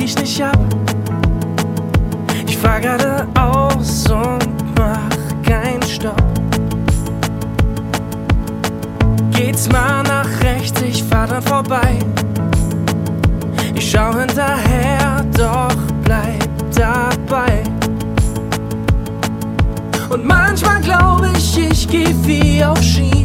mich nicht ab. Ich fahr geradeaus und mach keinen Stopp. Geht's mal nach rechts, ich fahr dran vorbei. Ich schau hinterher, doch bleib dabei. Und manchmal glaub ich geh wie auf Schienen.